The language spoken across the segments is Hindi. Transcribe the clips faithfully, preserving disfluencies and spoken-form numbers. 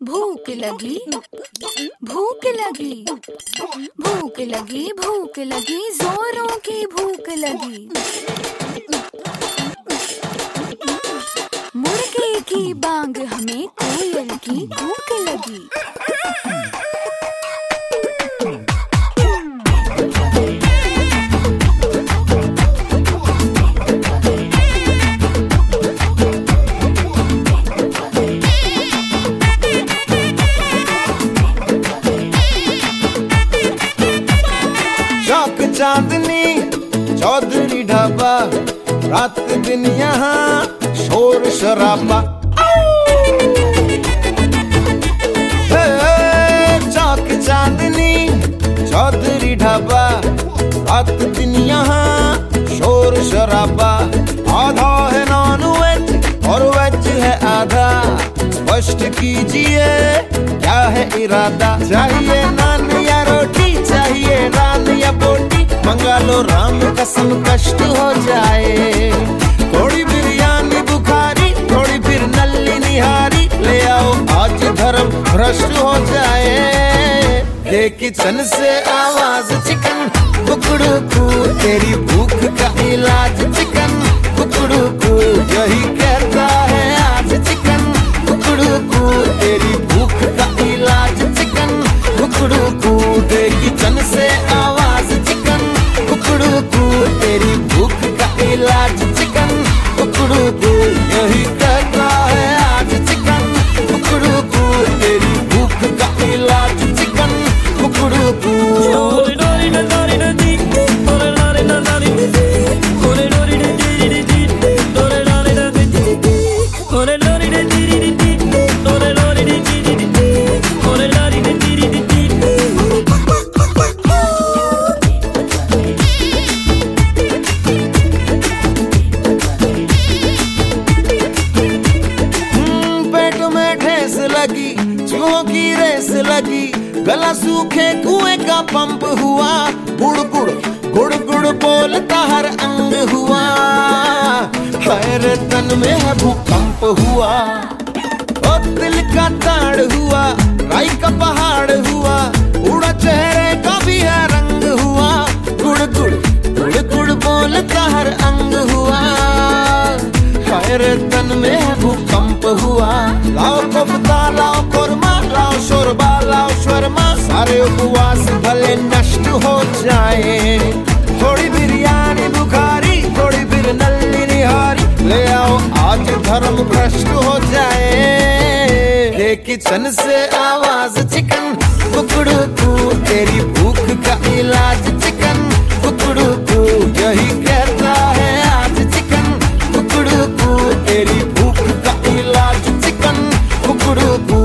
भूख लगी, भूख लगी, भूख लगी, भूख लगी, जोरों की भूख लगी। मुर्गे की बांग हमें कोयल की भूख लगी। चांदनी चौधरी ढाबा, रात दिन यहाँ शोर शराबा। चौक चांदनी चौधरी ढाबा, रात दिन यहाँ शोर शराबा। आधा है नॉन वेज और वेज है आधा, स्पष्ट कीजिए क्या है इरादा। चाहिए नान या रोटी, चाहिए नान या बोटी, मंगा लो राम कसम कष्ट हो जाए। थोड़ी बिरयानी बुखारी, थोड़ी फिर नल्ली निहारी, ले आओ आज धर्म भ्रष्ट हो जाए। ये किचन से आवाज चिकन कुकड़ू कू, तेरी भूख का इलाज चिकन कुकड़ू कू, यही कहता है आज चिकन कुकड़ू कू, तेरी भूख का इलाज चिकन कुकड़ू कू। ये किचन से आवाज चिकन कुकड़ू कू, तेरी भूख का इलाज चिकन कुकड़ू कू, यही कहता है आज चिकन कुकड़ू कू, तेरी भूख का इलाज चिकन कुकड़ू कू। लगी चूहों की रेस लगी, गला सूखे कुएं का पंप हुआ, गुड़ गुड़ गुड़ गुड़ बोलता हर अंग हुआ। हर तन में है भूकंप हुआ, ओ दिल का ताड़ हुआ, राई का पहाड़ हुआ, उड़ा चेहरे का भी है रंग हुआ। गुड़ गुड़ गुड़ गुड़ बोलता हर अंग हुआ, हर तन में है भूकंप हुआ। लाओ कोफ्ता, लाओ कोरमा, लाओ शोरबा, लाओ शर्मा, सारे उपवास भले नष्ट हो जाए। थोड़ी बिरयानी बुखारी, थोड़ी फिर नल्ली निहारी, ले आओ आज धर्म भ्रष्ट हो जाए। ये किचन से आवाज चिकन कुकड़ू कू, तेरी भूख का इलाज चिकन कुकड़ू कू, यही कहता है आज चिकन कुकड़ू कू, तेरी भूख का इलाज चिकन कुकड़ू कू।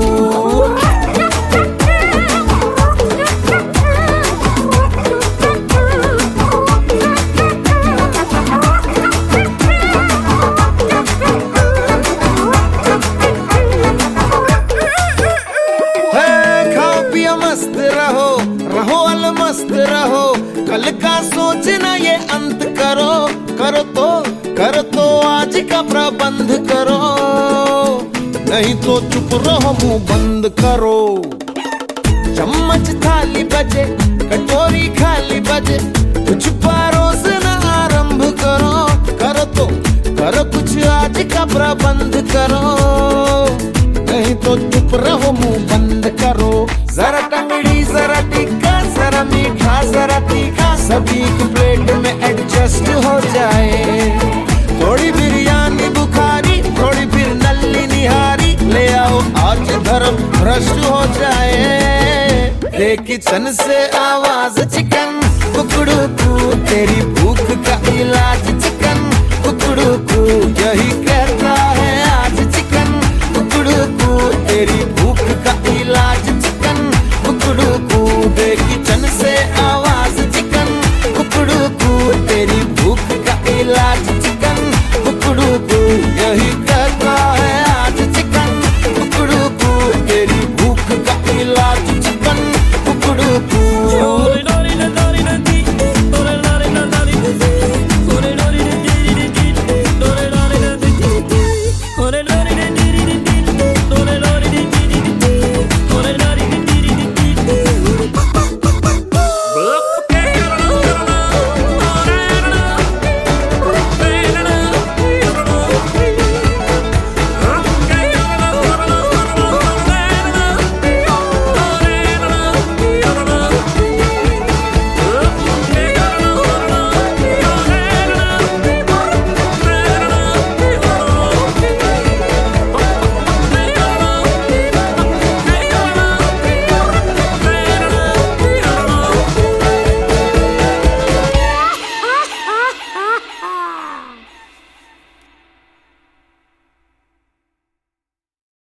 मस्त रहो, रहो अलमस्त रहो, कल का सोचना ये अंत करो। करो तो करो तो आज का प्रबंध करो, नहीं तो चुप रहो मुंह बंद करो। चम्मच थाली बजे, कटोरी खाली बजे, कुछ परोसना आरंभ करो। करो तो करो कुछ आज का प्रबंध करो, नहीं तो चुप रहो मुंह बंद करो। जरा टंगड़ी जरा टिक्का, जरा मीठा जरा तीखा, सभी की प्लेट में एडजस्ट हो जाए। थोड़ी बिरयानी बुखारी, थोड़ी फिर नल्ली निहारी, ले आओ आज धर्म भ्रष्ट हो जाए। ये किचन से आवाज चिकन कुकड़ू कू, तेरी भूख का इलाज चिकन कुकड़ू कू, यही कहता